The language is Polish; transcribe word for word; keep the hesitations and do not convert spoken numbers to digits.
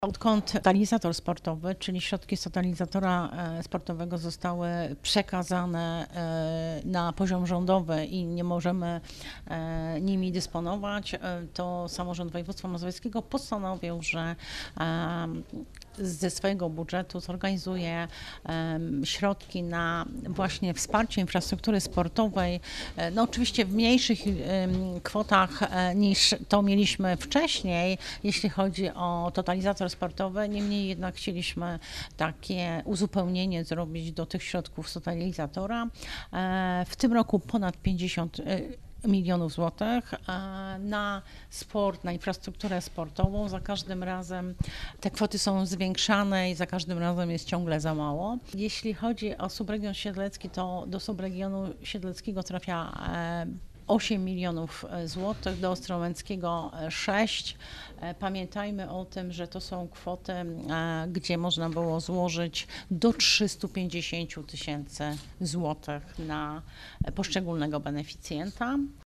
Odkąd totalizator sportowy, czyli środki z totalizatora sportowego zostały przekazane na poziom rządowy i nie możemy nimi dysponować, to samorząd województwa mazowieckiego postanowił, że ze swojego budżetu zorganizuje środki na właśnie wsparcie infrastruktury sportowej, no oczywiście w mniejszych kwotach niż to mieliśmy wcześniej, jeśli chodzi o totalizator sportowy, niemniej jednak chcieliśmy takie uzupełnienie zrobić do tych środków z totalizatora. W tym roku ponad pięćdziesiąt milionów złotych na sport, na infrastrukturę sportową. Za każdym razem te kwoty są zwiększane i za każdym razem jest ciągle za mało. Jeśli chodzi o subregion siedlecki, to do subregionu siedleckiego trafia osiem milionów złotych, do Ostrołęckiego sześć. Pamiętajmy o tym, że to są kwoty, gdzie można było złożyć do trzystu pięćdziesięciu tysięcy złotych na poszczególnego beneficjenta.